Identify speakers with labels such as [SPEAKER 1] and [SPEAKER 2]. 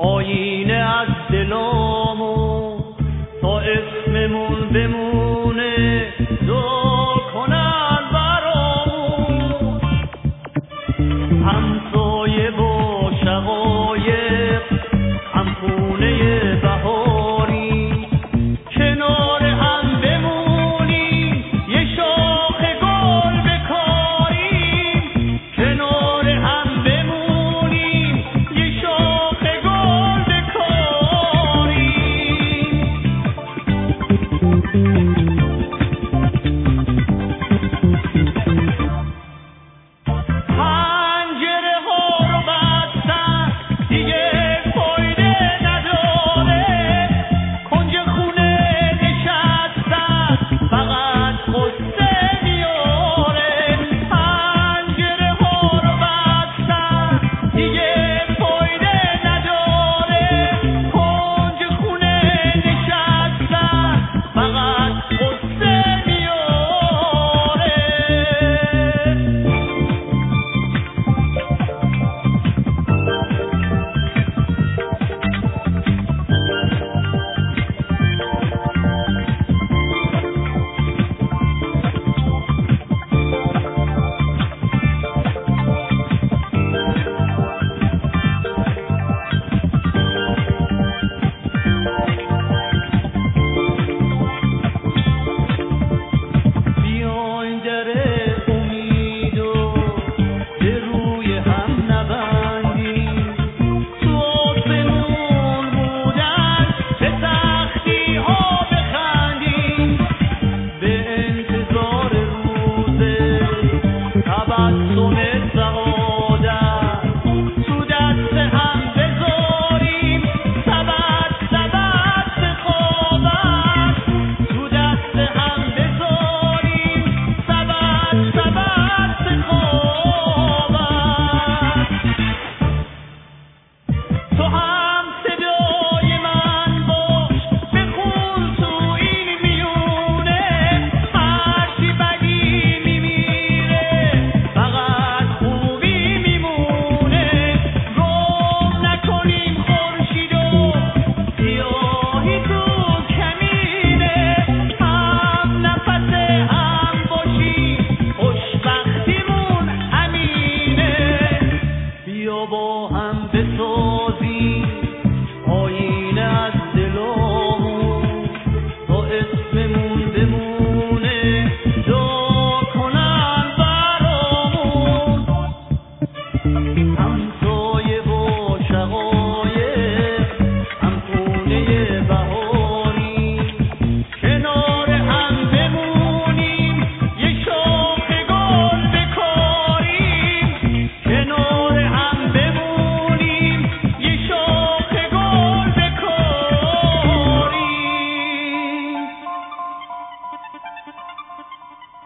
[SPEAKER 1] آینه از دلامو تا اسممون بمونه دعا کنن برامون، همسایه با شقایق هم خونه بهاری کنار هم بمونیم یه شاخ گل بکاریم، کنار هم بمونیم یه شاخ گل بکاریم. پنجره ها رو بستن دیگه فایده نداره، کنج خونه نشستن فقط قصه میاره. پنجره ها رو بستن دیگه فایده نداره، کنج خونه نشستن فقط قصه میاره. بیاین در امید و به روی هم نبندیم، تو آسمون بودن به سختی ها بخندیم، به انتظار روز تبسم سعادت تو دست هم بذاریم، سبد سبد سخاوت تو دست هم بذاریم، سبد سبد سخاوت. تو